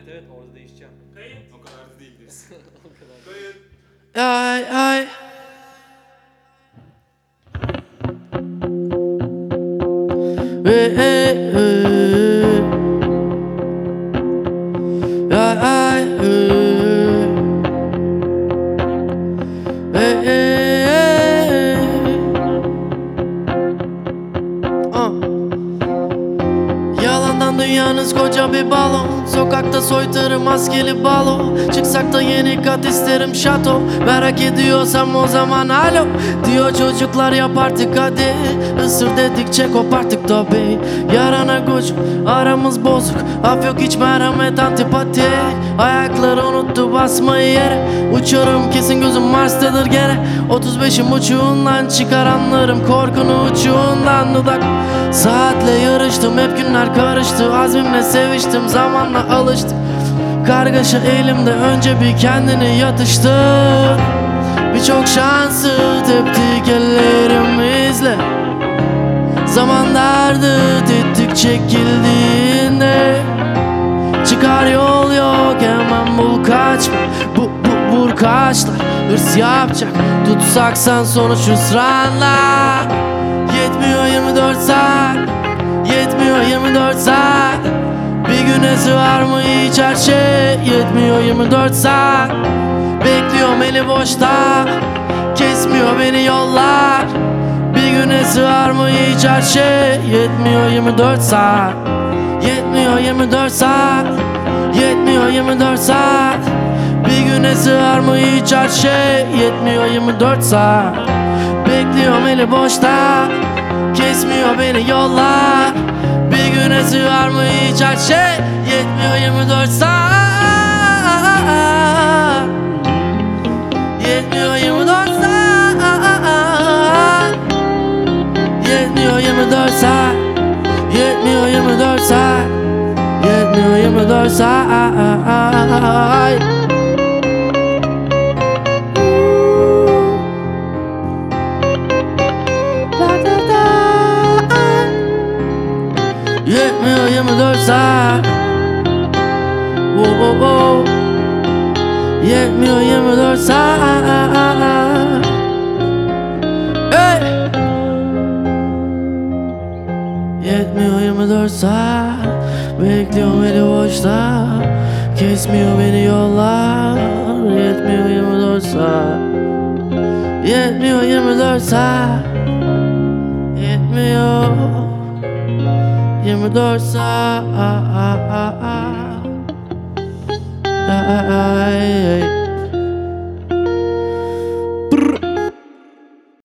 Evet orada değişeceğim. Kayıt. O kadar da değil diyorsun. O kadar. Kayıt. Ay ay. Ay ay. Yalandan dünyanız koca bir balon. Sokakta soytarı maskeli balo. Çıksak da yeni kat isterim şato. Merak ediyorsam o zaman alo. Diyor çocuklar yap artık hadi. Isır dedikçe koparttık tabi. Yarana gücüm aramız bozuk. Af yok hiç merhamet antipati. Ayakları unuttu basmayı yere. Uçuyorum kesin gözüm Mars'tadır gene. 35'im uçuğundan çıkaranlarım. Korkunu uçuğundan dudak. Saatle yarıştım hep günler karıştı. Azmimle seviştim zamanla alıştık. Kargaşa elimde önce bir kendini yatıştır. Birçok şansı teptik ellerimizle. Zaman dardı tetik çekildiğinde. Çıkar yol yok hemen bul kaçma. Vur kaçlar hırs yapacak. Tutsaksan sonuç hüsranla. Yetmiyor 24 saat. Yetmiyor 24 saat. Bir güne sığar mı hiç her şey? Yetmiyor 24 saat. Bekliyorum eli boşta. Kesmiyor beni yollar. Bir güne sığar mı hiç her şey? Yetmiyor 24 saat. Yetmiyor 24 saat. Yetmiyor 24 saat. Bir güne sığar mı hiç her şey? Yetmiyor 24 saat. Bekliyorum eli boşta. Kesmiyor beni yollar. Bir güne sığar mı hiç her şey? Yetmiyor 24 saat. Yetmiyor 24 saat. Yetmiyor 24 saat. Yetmiyor 24 saat. Yetmiyor 24 saat. Yetmiyor 24 saat. Yetmiyor 24 saat. Hey! Yetmiyor 24 saat. Bekliyorum eli boşta. Kesmiyor beni yollar. Yetmiyor 24 saat. Yetmiyor 24 saat. Yetmiyor 24 saat. Ay. Brr.